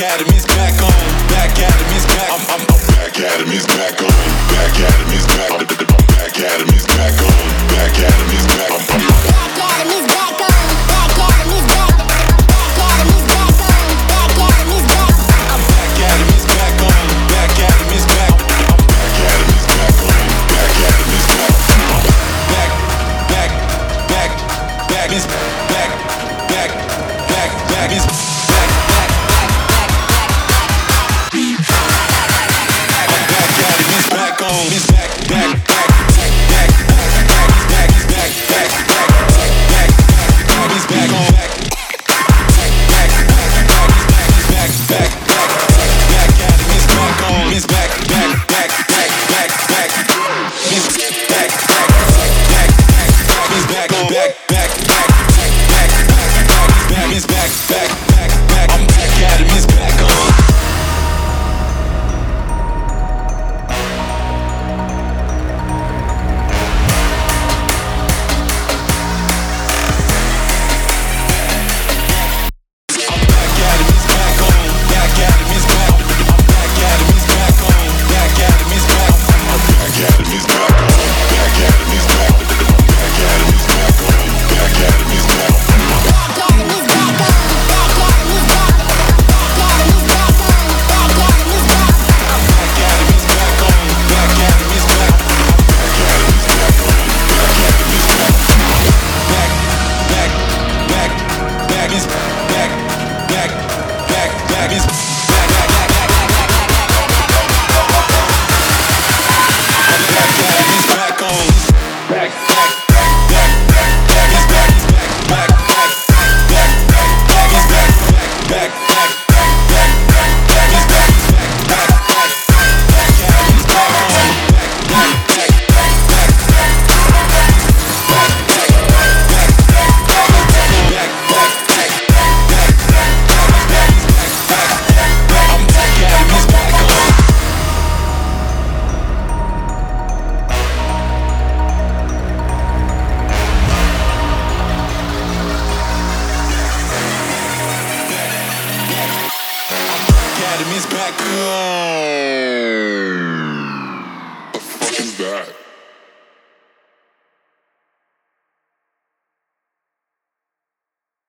Academy's back on. Back Academy's back. I'm Back Academy's back on. Back Academy's back. Back Academy's back on. Back Academy's back. Back Academy's back on. Back Academy's back. Back Academy's back on. Back Academy's back. Back Academy's back on. Back Academy's back. Back Academy's back on. Back Academy's back. Back, back, back, back is back, back, back, back is back, back, back, back Academy's back on. He's back, back, back, back, back, back, he's back, he's back, back, back, back, back, he's back on. Back, back, back, he's back, back, back, back, Academy's back on. He's back, back, back, back, back, back, he's back, back, back, back, he's back on. Back, back, back, back, back, back, he's back, back, back, back, I'm back, Academy's back on. Academy's back on. Back Academy's back. Back Academy's back on. Back Academy's back. Back Academy's back on. Back Academy's back. Back Academy's back on. Back Academy's back. Academy's back on. Back Academy's back. Back Academy's back on. Back Academy's back. Back Academy's back on. Back Academy's back. Back Academy's back on. Back Academy's back. Back, back, back, back is back, back, back, back is back, back, back, back, Academy's back on. Back, back, back, back, back is back, is back, back, back, back, back is back, back, back, back, back, back is back, is back, back, back, back, Academy's back on. Back, back, back, back, back, back, back, back, back, back, back, back, back, back, back, I'm back, Academy's back on. Academy's back. The fuck is that?